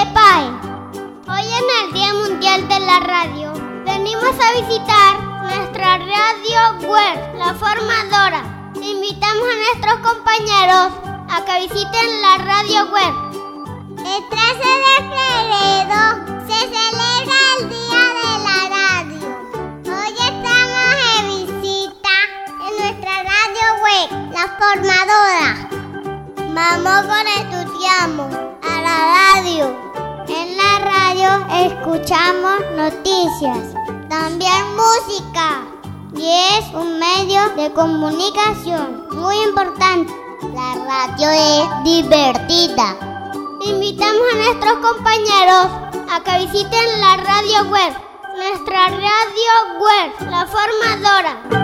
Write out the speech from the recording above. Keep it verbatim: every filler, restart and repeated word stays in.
P A E. Hoy en el Día Mundial de la Radio, venimos a visitar nuestra radio web, La Formadora. Invitamos a nuestros compañeros a que visiten la radio web. El trece de febrero se celebra el Día de la Radio. Hoy estamos en visita en nuestra radio web, La Formadora. Vamos con estudiamos a la radio. En la radio escuchamos noticias, también música, y es un medio de comunicación muy importante. La radio es divertida. Invitamos a nuestros compañeros a que visiten la radio web, nuestra radio web, La Formadora.